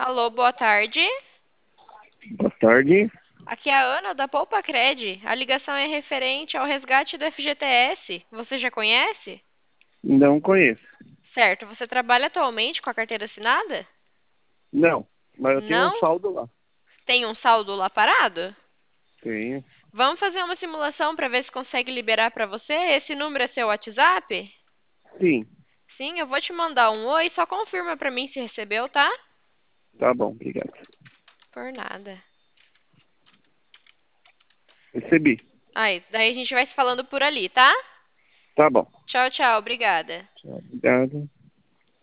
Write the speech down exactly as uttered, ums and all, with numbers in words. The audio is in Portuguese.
Alô, boa tarde. Boa tarde. Aqui é a Ana da Poupa Cred. A ligação é referente ao resgate do F G T S. Você já conhece? Não conheço. Certo. Você trabalha atualmente com a carteira assinada? Não, mas eu tenho um Não? saldo lá. Tem um saldo lá parado? Tenho. Vamos fazer uma simulação para ver se consegue liberar para você. Esse número é seu WhatsApp? Sim, Sim, eu vou te mandar um oi. Só confirma para mim se recebeu, tá? tá bom, obrigado. Por nada. Recebi. Aí, daí a gente vai se falando por ali, tá? Tá bom. Tchau, tchau. Obrigada. Tchau, obrigado.